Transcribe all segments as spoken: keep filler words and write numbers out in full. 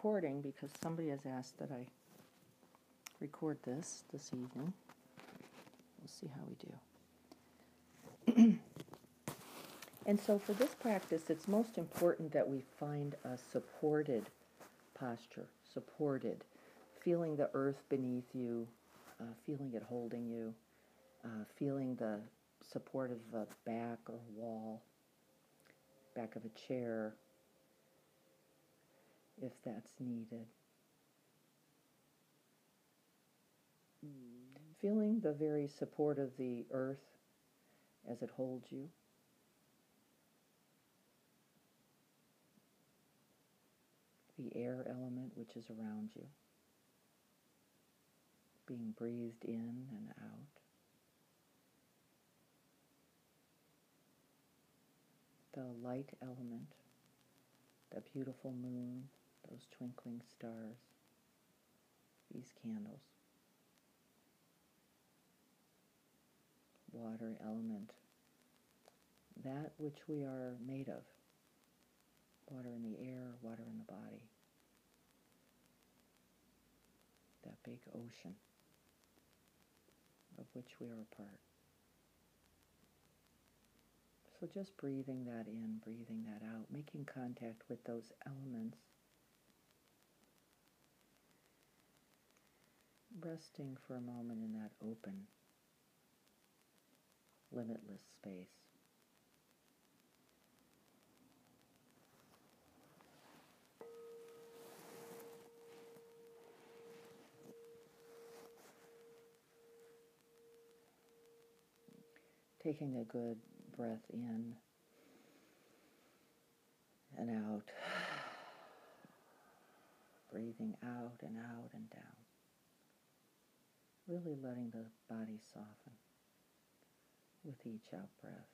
recording because somebody has asked that I record this this evening. We'll see how we do. And so for this practice, it's most important that we find a supported posture, supported, feeling the earth beneath you, uh, feeling it holding you, uh, feeling the support of a back or wall, back of a chair, if that's needed. Mm. Feeling the very support of the earth as it holds you. The air element which is around you, being breathed in and out. The light element, the beautiful moon, those twinkling stars, these candles. Water element, that which we are made of. Water in the air, water in the body. That big ocean of which we are a part. So just breathing that in, breathing that out, making contact with those elements. Resting for a moment in that open, limitless space. Taking a good breath in and out. Breathing out and out and down. Really letting the body soften with each out-breath.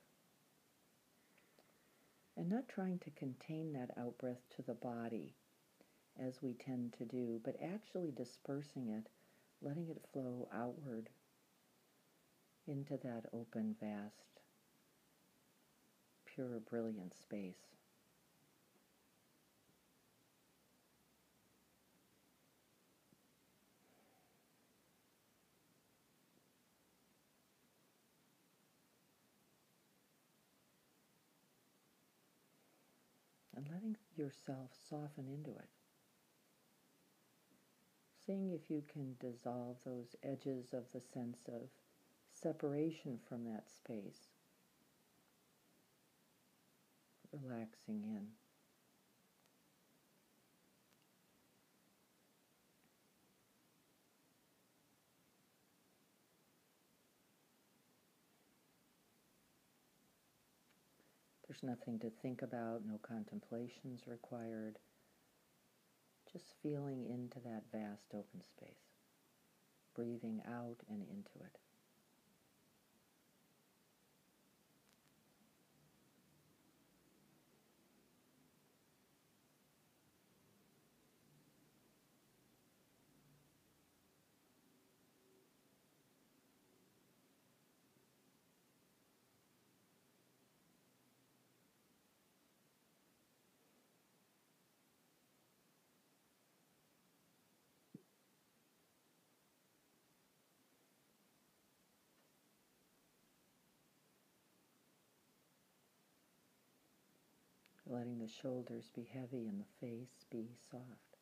And not trying to contain that out-breath to the body as we tend to do, but actually dispersing it, letting it flow outward into that open, vast, pure, brilliant space. And letting yourself soften into it. Seeing if you can dissolve those edges of the sense of separation from that space. Relaxing in. There's nothing to think about, no contemplations required. Just feeling into that vast open space. Breathing out and into it. Letting the shoulders be heavy and the face be soft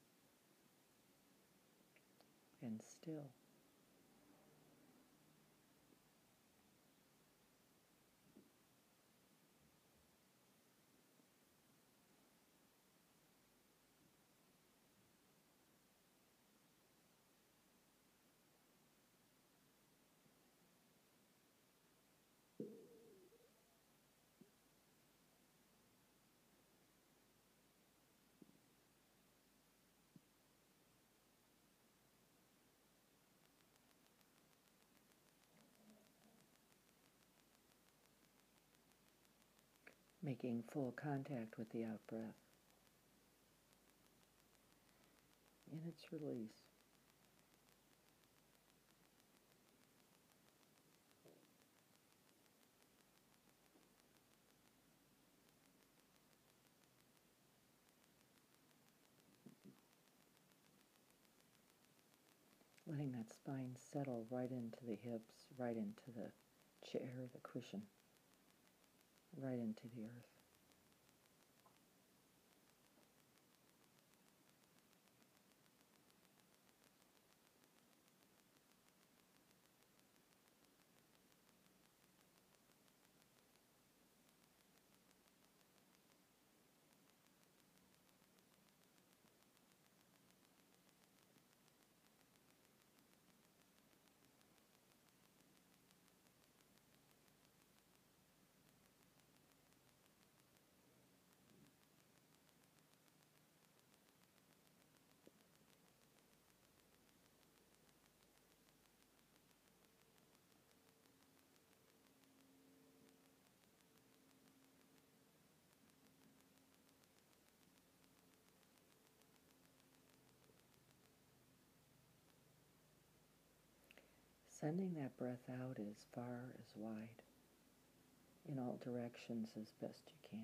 and still. Making full contact with the out-breath in its release. letting that spine settle right into the hips, right into the chair, the cushion, right into the earth. Sending that breath out as far as wide, in all directions as best you can.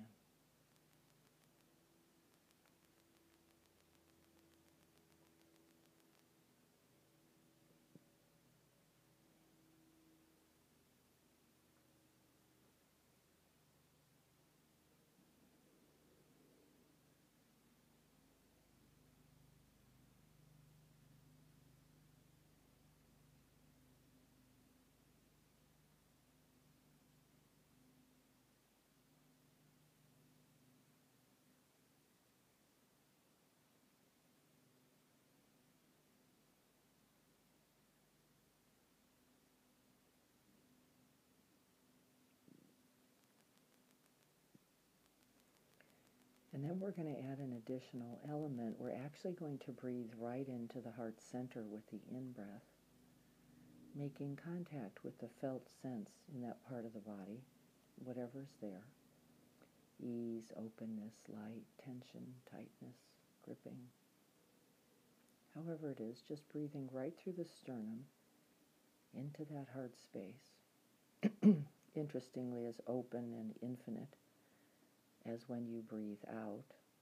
And then we're going to add an additional element. We're actually going to breathe right into the heart center with the in-breath, making contact with the felt sense in that part of the body, whatever's there. Ease, openness, light, tension, tightness, gripping. However it is, just breathing right through the sternum into that heart space. Interestingly, as open and infinite as when you breathe out,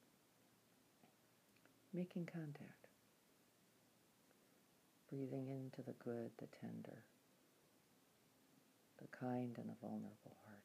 making contact. Breathing into the good, the tender, the kind and the vulnerable heart.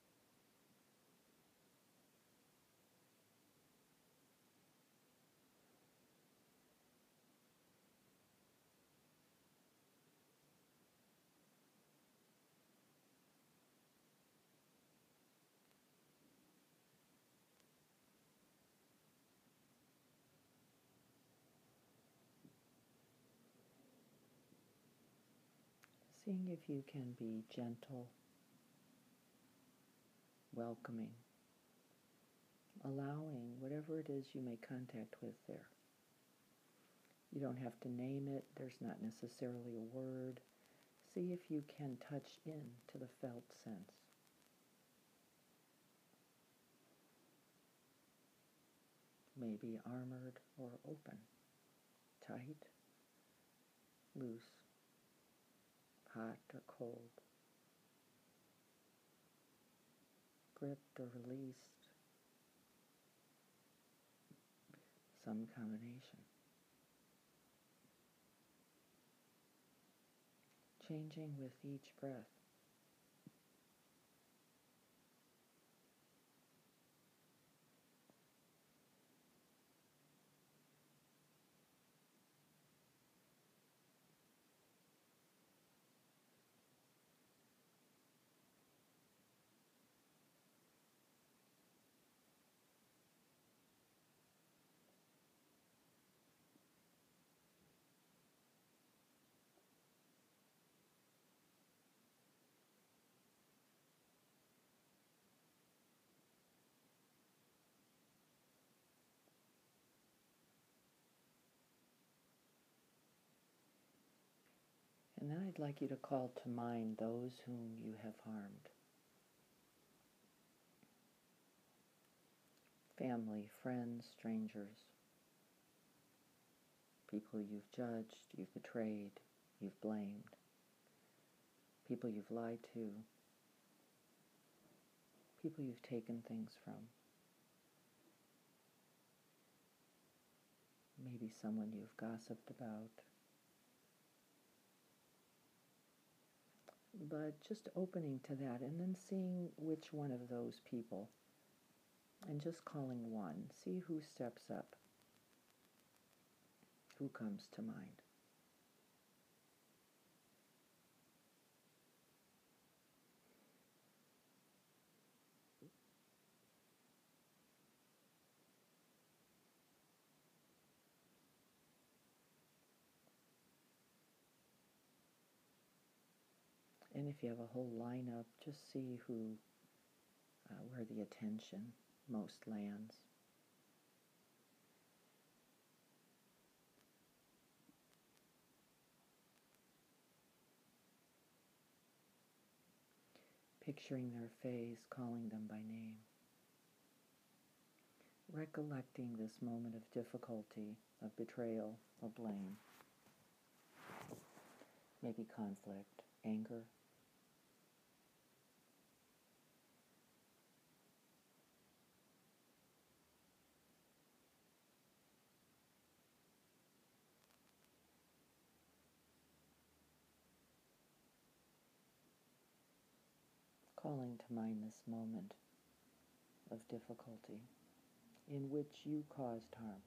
Seeing if you can be gentle, welcoming, allowing whatever it is you make contact with there. You don't have to name it. There's not necessarily a word. See if you can touch in to the felt sense. Maybe armored or open, tight, loose, hot or cold, gripped or released, some combination. Changing with each breath. And then I'd like you to call to mind those whom you have harmed. Family, friends, strangers, people you've judged, you've betrayed, you've blamed, people you've lied to, people you've taken things from, maybe someone you've gossiped about, but just opening to that and then seeing which one of those people and just calling one. See who steps up, who comes to mind. And if you have a whole lineup, just see who, uh, where the attention most lands. Picturing their face, calling them by name. Recollecting this moment of difficulty, of betrayal, of blame. Maybe conflict, anger. Calling to mind this moment of difficulty in which you caused harm.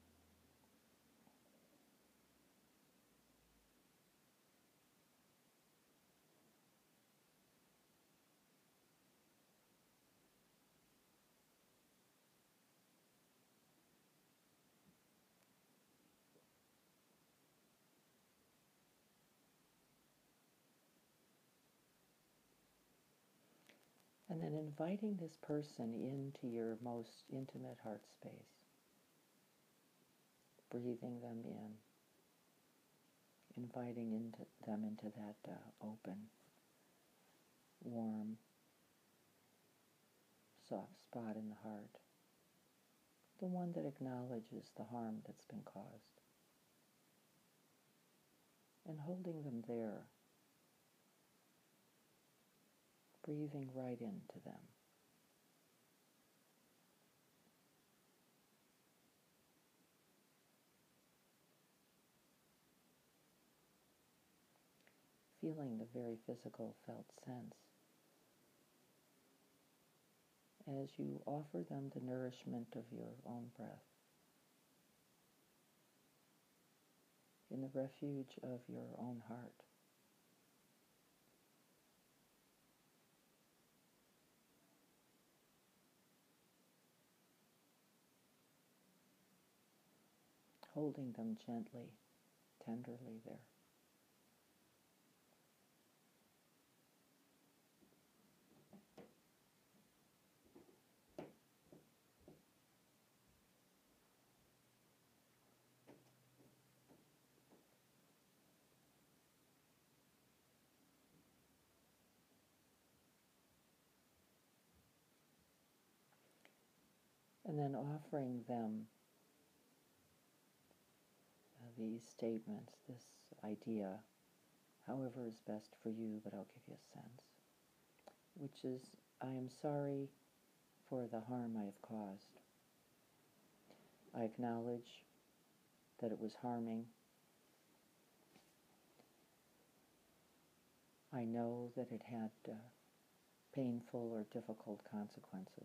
And then inviting this person into your most intimate heart space. Breathing them in. Inviting into them into that uh, open, warm, soft spot in the heart. The one that acknowledges the harm that's been caused. And holding them there. Breathing right into them. Feeling the very physical felt sense as you offer them the nourishment of your own breath in the refuge of your own heart. Holding them gently, tenderly there. And then offering them uh, these statements, this idea, however is best for you, but I'll give you a sense, which is, I am sorry for the harm I have caused. I acknowledge that it was harming. I know that it had uh, painful or difficult consequences.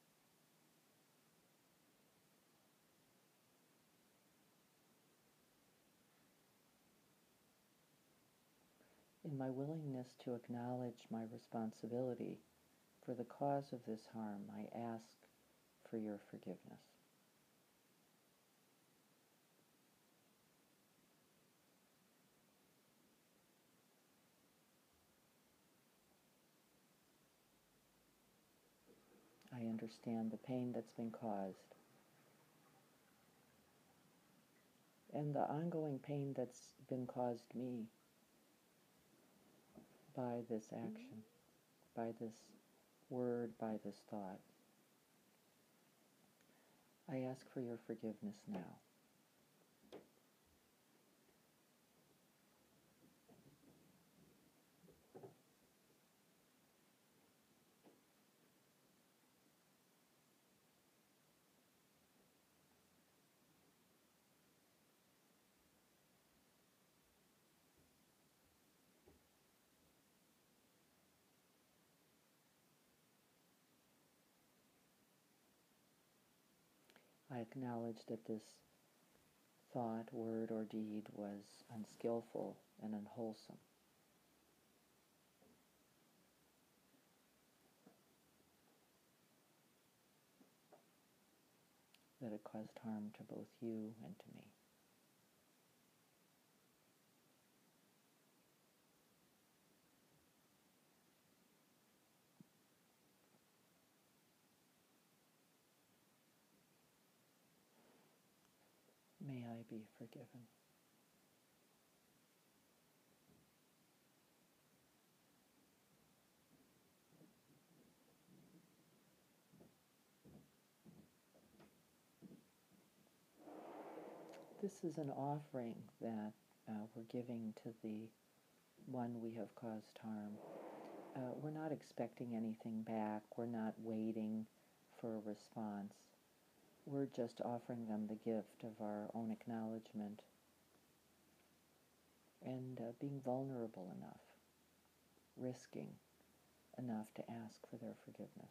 In my willingness to acknowledge my responsibility for the cause of this harm, I ask for your forgiveness. I understand the pain that's been caused and the ongoing pain that's been caused me by this action, by this word, by this thought. I ask for your forgiveness now. I acknowledge that this thought, word, or deed was unskillful and unwholesome. That it caused harm to both you and to me. May I be forgiven. This is an offering that uh, we're giving to the one we have caused harm. Uh, we're not expecting anything back. We're not waiting for a response. We're just offering them the gift of our own acknowledgement and uh, being vulnerable enough, risking enough to ask for their forgiveness.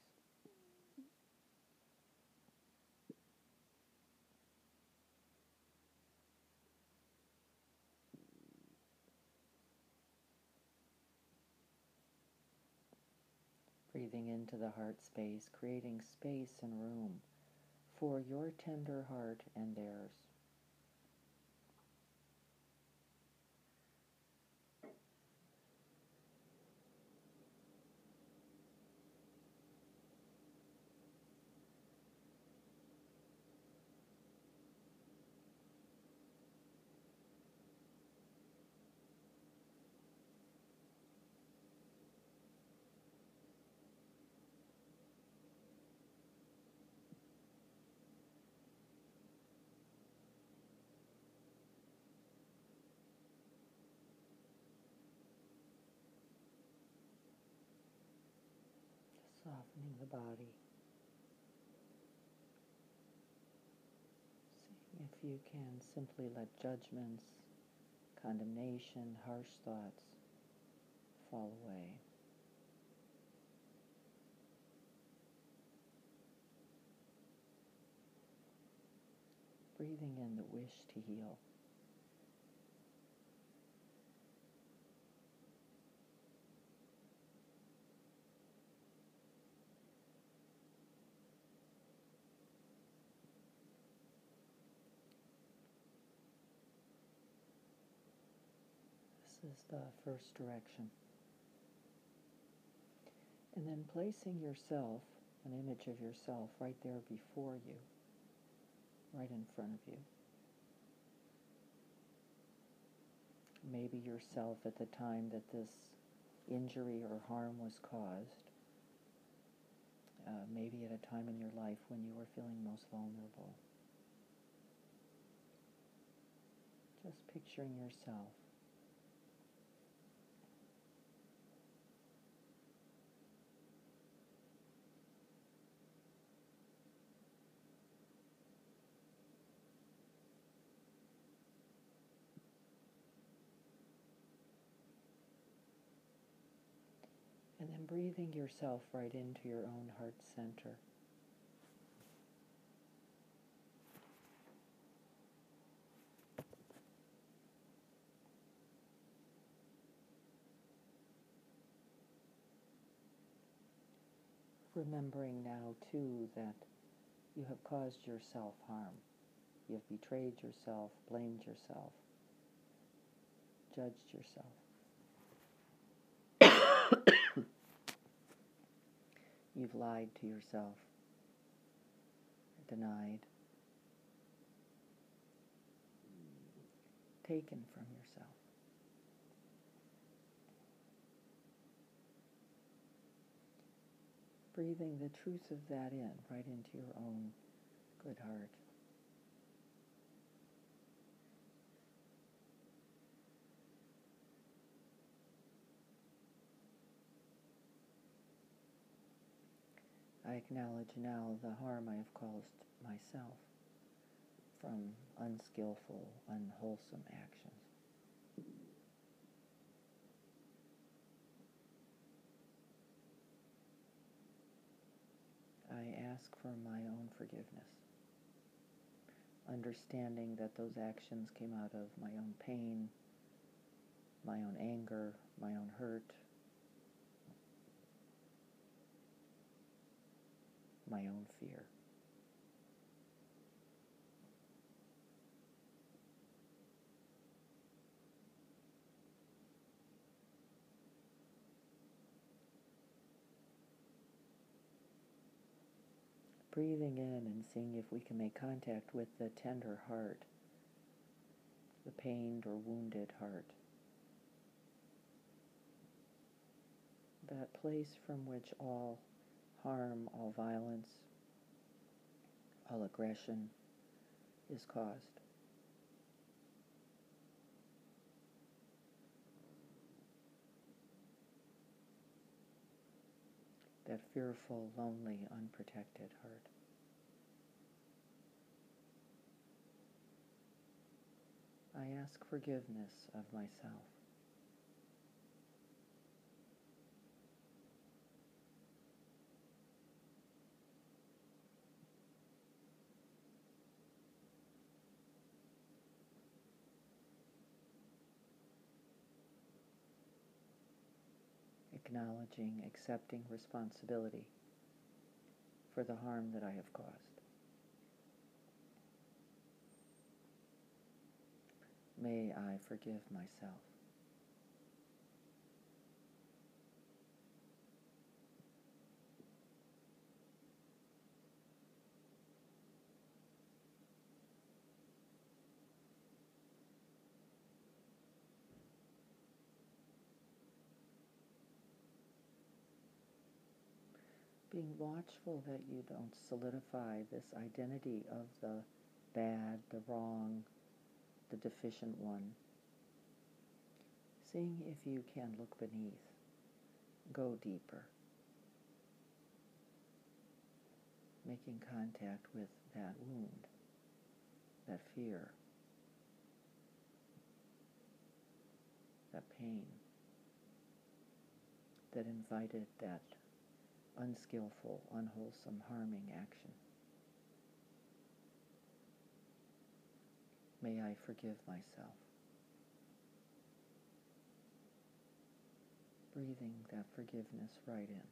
Breathing into the heart space, creating space and room for your tender heart and theirs. Softening the body. Seeing if you can simply let judgments, condemnation, harsh thoughts fall away. Breathing in the wish to heal. This is the first direction. And then placing yourself, an image of yourself, right there before you, right in front of you. Maybe yourself at the time that this injury or harm was caused. Uh, maybe at a time in your life when you were feeling most vulnerable. Just picturing yourself. And then breathing yourself right into your own heart center. Remembering now, too, that you have caused yourself harm. You have betrayed yourself, blamed yourself, judged yourself. You've lied to yourself, denied, taken from yourself. Breathing the truth of that in, right into your own good heart. I acknowledge now the harm I have caused myself from unskillful, unwholesome actions. I ask for my own forgiveness. understanding that those actions came out of my own pain, my own anger, my own hurt, my own fear. Breathing in and seeing if we can make contact with the tender heart, the pained or wounded heart. That place from which all harm, all violence, all aggression is caused. That fearful, lonely, unprotected heart. I ask forgiveness of myself. Acknowledging, accepting responsibility for the harm that I have caused. May I forgive myself. Being watchful that you don't solidify this identity of the bad, the wrong, the deficient one. Seeing if you can look beneath, go deeper. Making contact with that wound, that fear, that pain that invited that unskillful, unwholesome, harming action. May I forgive myself. Breathing that forgiveness right in.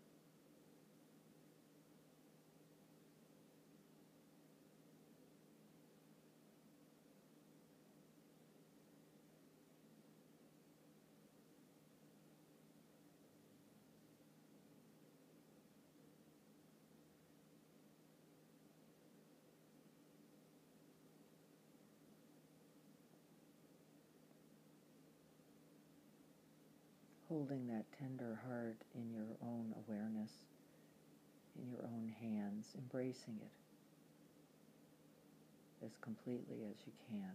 Holding that tender heart in your own awareness, in your own hands, embracing it as completely as you can.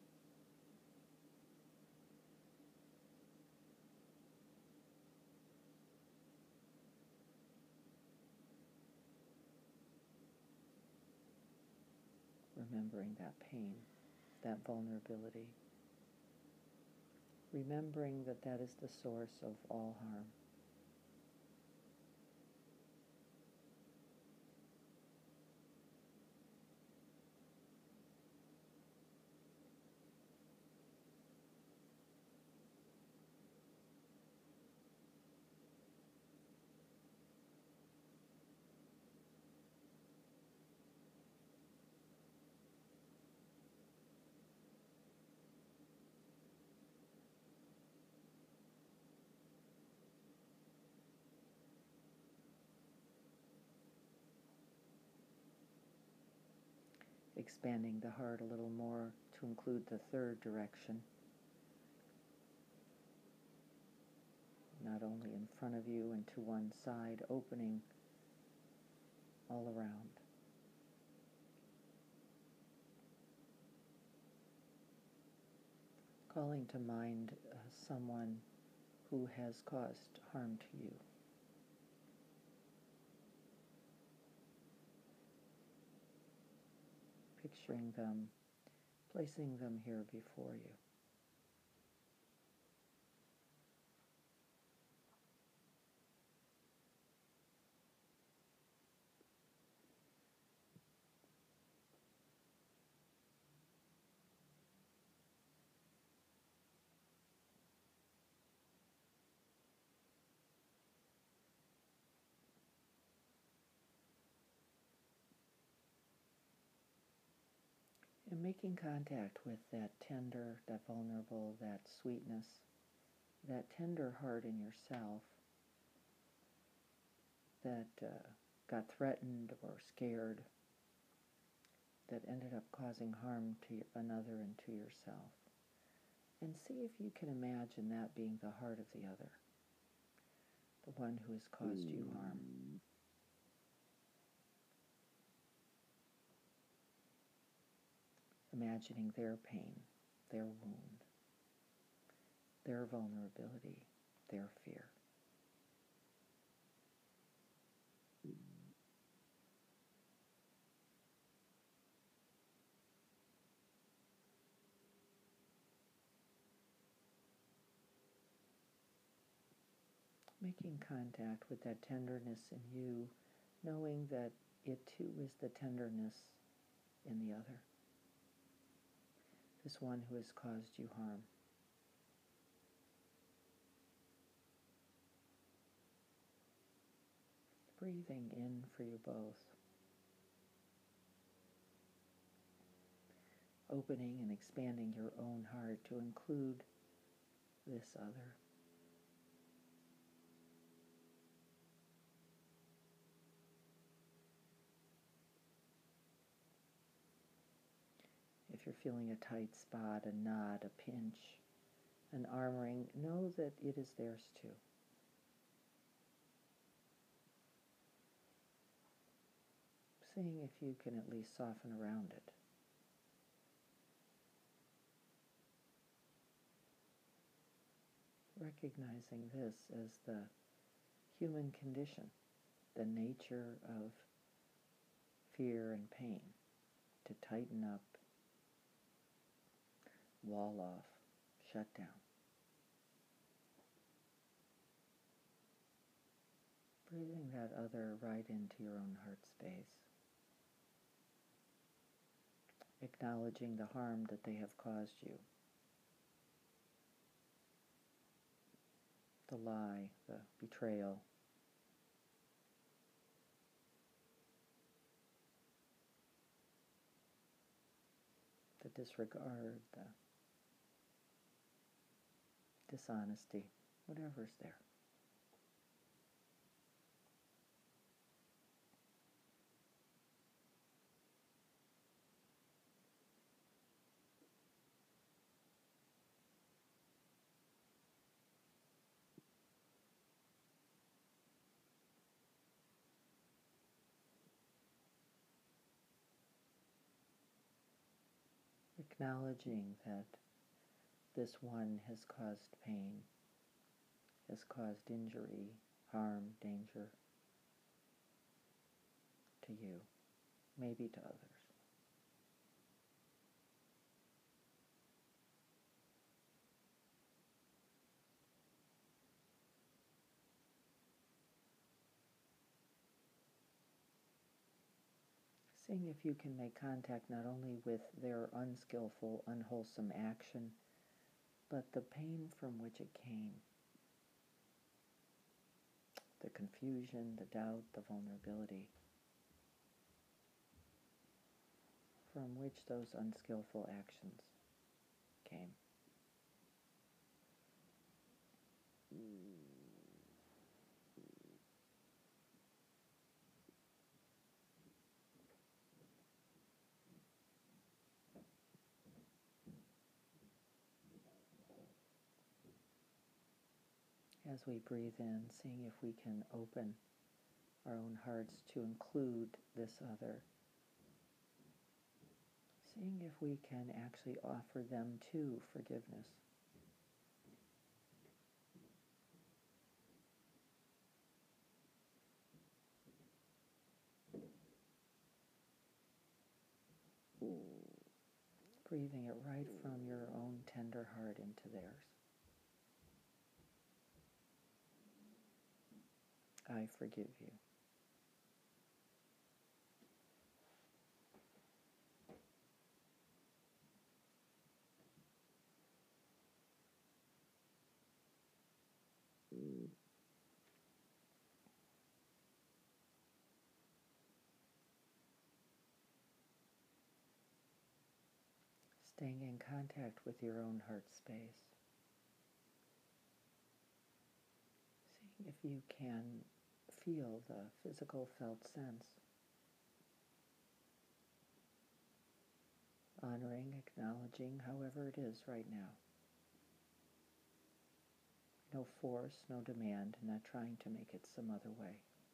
Remembering that pain, that vulnerability. Remembering that that is the source of all harm. Expanding the heart a little more to include the third direction. Not only in front of you and to one side, opening all around. Calling to mind uh, someone who has caused harm to you. Picturing them, placing them here before you. And making contact with that tender, that vulnerable, that sweetness, that tender heart in yourself that uh, got threatened or scared, that ended up causing harm to another and to yourself. And see if you can imagine that being the heart of the other, the one who has caused you harm. Imagining their pain, their wound, their vulnerability, their fear. Making contact with that tenderness in you, knowing that it too is the tenderness in the other, this one who has caused you harm. Breathing in for you both. Opening and expanding your own heart to include this other. If you're feeling a tight spot, a knot, a pinch, an arm ring, know that it is theirs too. Seeing if you can at least soften around it. Recognizing this as the human condition, the nature of fear and pain, to tighten up, wall off, shut down. Breathing that other right into your own heart space. Acknowledging the harm that they have caused you. The lie, the betrayal. The disregard, the dishonesty, whatever's there. Acknowledging that this one has caused pain, has caused injury, harm, danger to you, maybe to others. Seeing if you can make contact not only with their unskillful, unwholesome action, but the pain from which it came. The confusion, the doubt, the vulnerability from which those unskillful actions came. As we breathe in, seeing if we can open our own hearts to include this other. Seeing if we can actually offer them too forgiveness. Breathing it right from your own tender heart into theirs. I forgive you. Staying in contact with your own heart space. Seeing if you can feel the physical felt sense. Honoring, acknowledging, however it is right now. No force, no demand, not trying to make it some other way.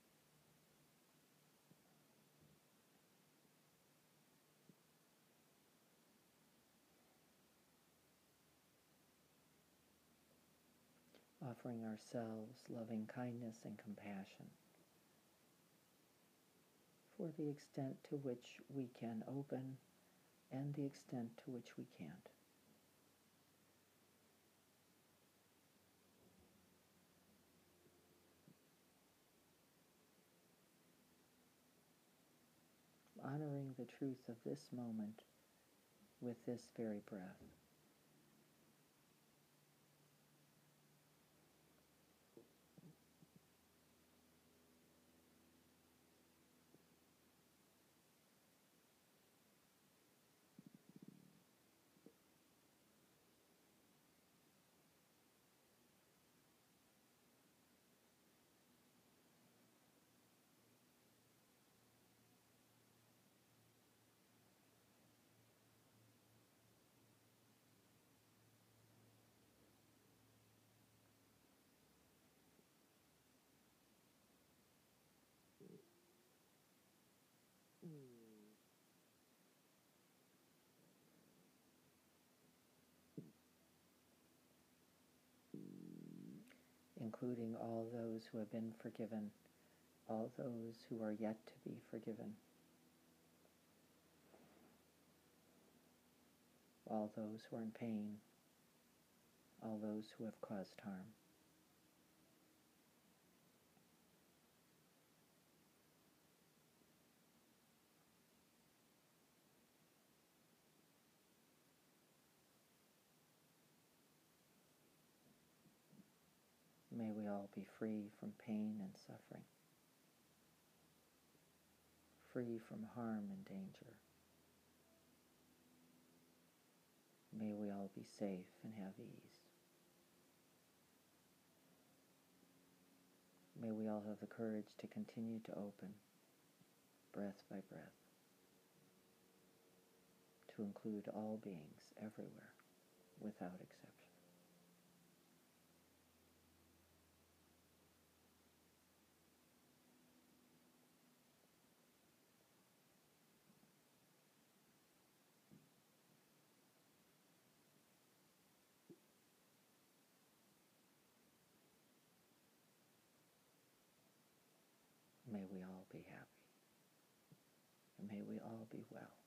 Offering ourselves loving kindness and compassion for the extent to which we can open and the extent to which we can't. Honoring the truth of this moment with this very breath. Including all those who have been forgiven, all those who are yet to be forgiven, all those who are in pain, all those who have caused harm. May we all be free from pain and suffering, free from harm and danger. May we all be safe and have ease. May we all have the courage to continue to open, breath by breath, to include all beings everywhere, without exception. May we all be happy, and may we all be well.